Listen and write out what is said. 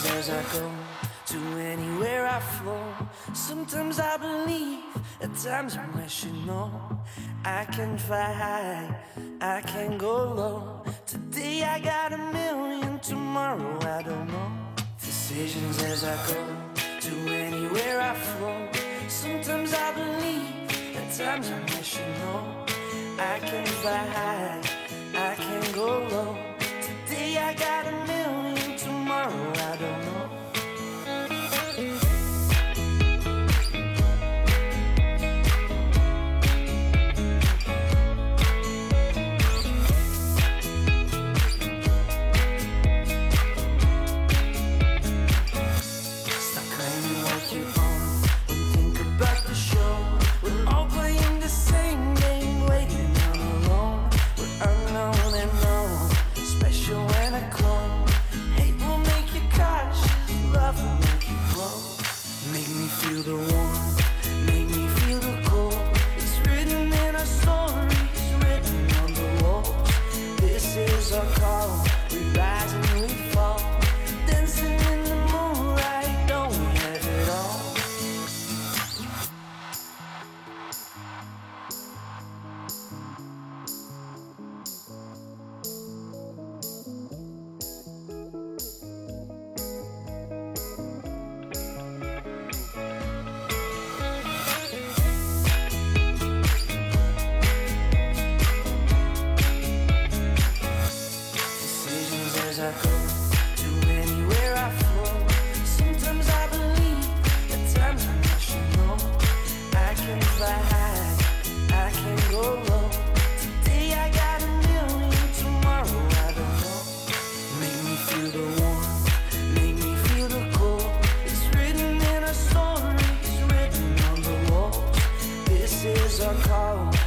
decisions as I go to anywhere I flow. Sometimes I believe, at times I wish you know. I can fly high, I can go low. Today I got a million, tomorrow I don't know. Decisions as I go to anywhere I flow. Sometimes I believe, at times I wish you know. I can fly high, I can go low. Today I got a million, tomorrow I don't know. Stop claiming what you own and think about the show. We're all playing the same game, waiting on alone. We're unknown and known, special and a clone. Hate will make you cautious, love will make you grow. Make me feel the warmth, make me feel the cold. It's written in our stories, written on the walls. This is our call, we rise and we fall. Dancing in the moonlight, don't we have it all? Decisions as I go to anywhere I flow. Sometimes I believe, at times I wish you know. I can fly high, I can go low. Today I got a million, tomorrow I don't know. Make me feel the warmth, make me feel the cold. It's written in our stories, written on the walls. This is our call,